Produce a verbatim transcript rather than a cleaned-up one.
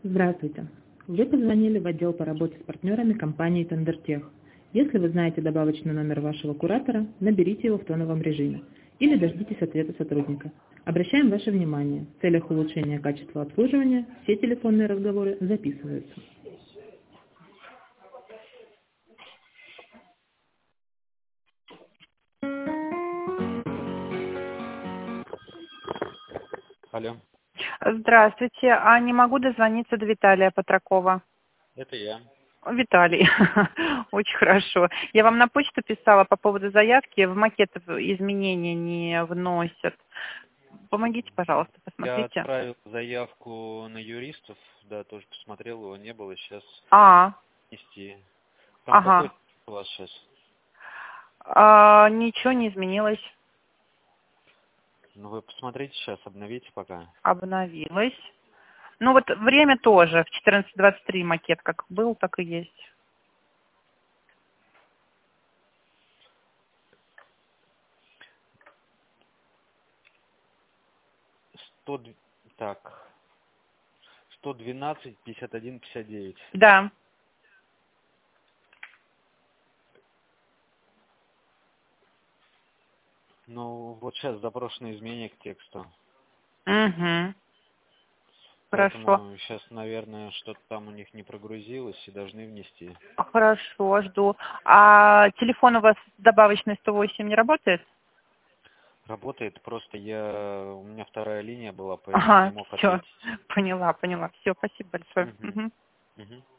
Здравствуйте. Вы позвонили в отдел по работе с партнерами компании Тендертех. Если вы знаете добавочный номер вашего куратора, наберите его в тоновом режиме или дождитесь ответа сотрудника. Обращаем ваше внимание, в целях улучшения качества обслуживания все телефонные разговоры записываются. Алло, Здравствуйте. А не могу дозвониться до Виталия Патракова? это я. Виталий, очень хорошо. Я вам на почту писала по поводу заявки, в макет изменения не вносят. Помогите, пожалуйста, Я посмотрите. отправил заявку на юристов, да, тоже посмотрел, его не было, сейчас А, нести. Там какой ага. у вас сейчас? А, ничего не изменилось. Ну вы посмотрите сейчас, обновите пока. Обновилось. Ну вот время тоже в четырнадцать двадцать три макет как был, так и есть. сто, д- так, сто двенадцать пятьдесят один пятьдесят девять. Да. Ну вот сейчас запрошенные изменения к тексту. Угу. Хорошо. Поэтому сейчас, наверное, что-то там у них не прогрузилось и должны внести. Хорошо, жду. А телефон у вас добавочный сто восемь не работает? Работает, просто я, у меня вторая линия была, поэтому не Ага, мог все, ответить. поняла, поняла. Все, спасибо большое. Угу. Мгм. Угу.